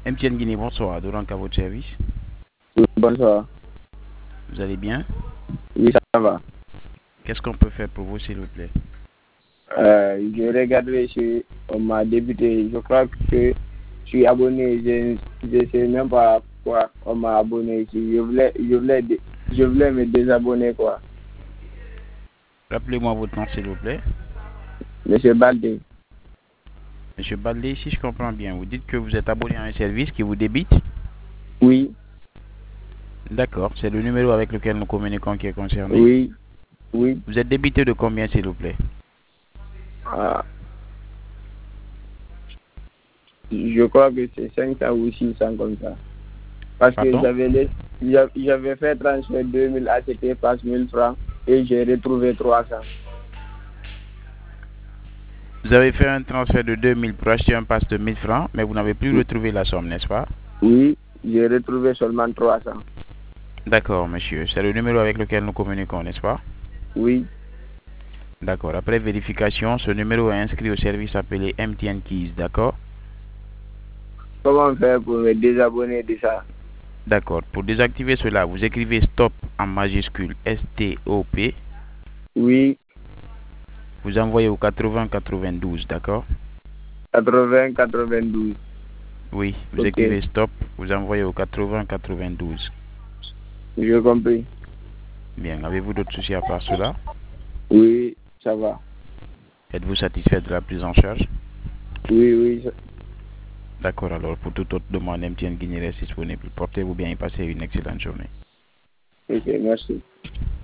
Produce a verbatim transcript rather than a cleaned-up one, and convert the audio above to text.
M T N Guinée, bonsoir. Doran à votre service. Oui, bonsoir. Vous allez bien? Oui, ça va. Qu'est-ce qu'on peut faire pour vous, s'il vous plaît? Euh, je regarde, je, on m'a débuté. Je crois que je suis abonné. Je ne sais même pas pourquoi on m'a abonné ici. Je voulais, je, voulais, je voulais me désabonner, quoi. Rappelez-moi votre nom, s'il vous plaît. Monsieur Baldé. Monsieur Baldé, si je comprends bien, vous dites que vous êtes abonné à un service qui vous débite? Oui. D'accord, c'est le numéro avec lequel nous communiquons qui est concerné. Oui. Oui. Vous êtes débité de combien, s'il vous plaît? Ah. Je crois que c'est cinq cents ou six cents comme ça. Parce que Pardon? j'avais j'avais fait transfert deux mille A C T par mille francs et j'ai retrouvé trois cents. Vous avez fait un transfert de deux mille pour acheter un pass de mille francs, mais vous n'avez plus retrouvé la somme, n'est-ce pas? Oui, j'ai retrouvé seulement trois cents. D'accord, monsieur. C'est le numéro avec lequel nous communiquons, n'est-ce pas? Oui. D'accord. Après vérification, ce numéro est inscrit au service appelé M T N Keys, d'accord? Comment faire pour me désabonner de ça? D'accord. Pour désactiver cela, vous écrivez stop en majuscule S T O P. Oui. Vous envoyez au quatre-vingts quatre-vingt-douze, d'accord? quatre-vingts quatre-vingt-douze. Oui, vous Ok. écrivez stop, vous envoyez au quatre-vingts quatre-vingt-douze. J'ai compris. Bien, avez-vous d'autres soucis à part cela? Oui, ça va. Êtes-vous satisfait de la prise en charge? Oui, oui. D'accord, alors pour toute autre demande, M T N Guinée reste disponible. Portez-vous bien et passez une excellente journée. Ok, merci.